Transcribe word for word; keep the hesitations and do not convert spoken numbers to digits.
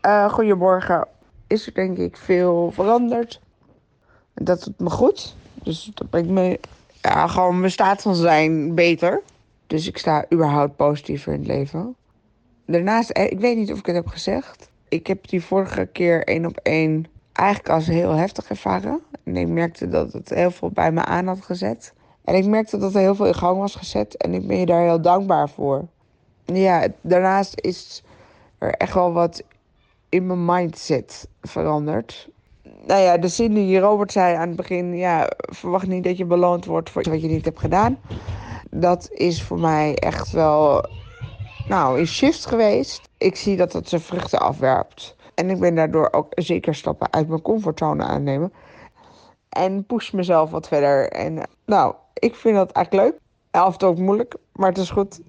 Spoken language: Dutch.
Uh, goedemorgen. Is er denk ik veel veranderd. Dat doet me goed. Dus dat brengt me ja, gewoon mijn staat van zijn beter. Dus ik sta überhaupt positiever in het leven. Daarnaast, eh, ik weet niet of ik het heb gezegd. Ik heb die vorige keer één op één eigenlijk als heel heftig ervaren. En ik merkte dat het heel veel bij me aan had gezet. En ik merkte dat er heel veel in gang was gezet. En ik ben je daar heel dankbaar voor. Ja, daarnaast is er echt wel wat in mijn mindset veranderd. Nou ja, de zin die Robert zei aan het begin, ja, verwacht niet dat je beloond wordt voor wat je niet hebt gedaan. Dat is voor mij echt wel, nou, een shift geweest. Ik zie dat het zijn vruchten afwerpt. En ik ben daardoor ook zeker stappen uit mijn comfortzone aan het nemen. En push mezelf wat verder. En nou, ik vind dat eigenlijk leuk. Af en toe ook moeilijk, maar het is goed.